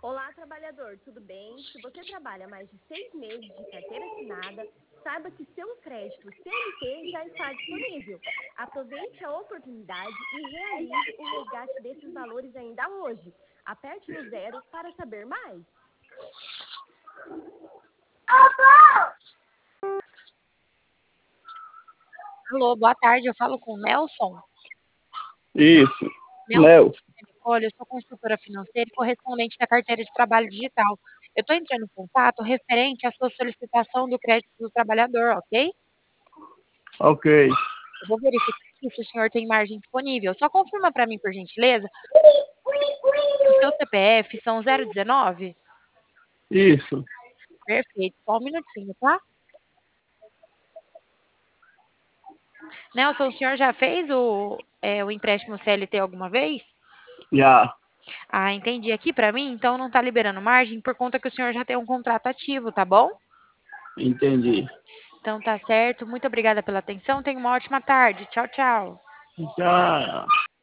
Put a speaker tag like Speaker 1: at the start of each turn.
Speaker 1: Olá, trabalhador, tudo bem? Se você trabalha mais de 6 meses de carteira assinada, saiba que seu crédito CLT já está disponível. Aproveite a oportunidade e realize o resgate desses valores ainda hoje. Aperte no 0 para saber mais.
Speaker 2: Alô, boa tarde, eu falo com o Nelson.
Speaker 3: Isso,
Speaker 2: Nelson,
Speaker 3: Léo.
Speaker 2: olha, eu sou consultora financeira e correspondente da carteira de trabalho digital. Eu estou entrando em contato referente à sua solicitação do crédito do trabalhador, ok?
Speaker 3: Ok.
Speaker 2: Eu vou verificar aqui se o senhor tem margem disponível. Só confirma para mim, por gentileza, que o seu CPF são 019?
Speaker 3: Isso.
Speaker 2: Perfeito, só um minutinho, tá? Nelson, o senhor já fez o empréstimo CLT alguma vez?
Speaker 3: Já.
Speaker 2: Ah, entendi. Aqui para mim, então não está liberando margem por conta que o senhor já tem um contrato ativo, tá bom?
Speaker 3: Entendi.
Speaker 2: Então tá certo. Muito obrigada pela atenção. Tenha uma ótima tarde. Tchau, tchau.
Speaker 3: Já.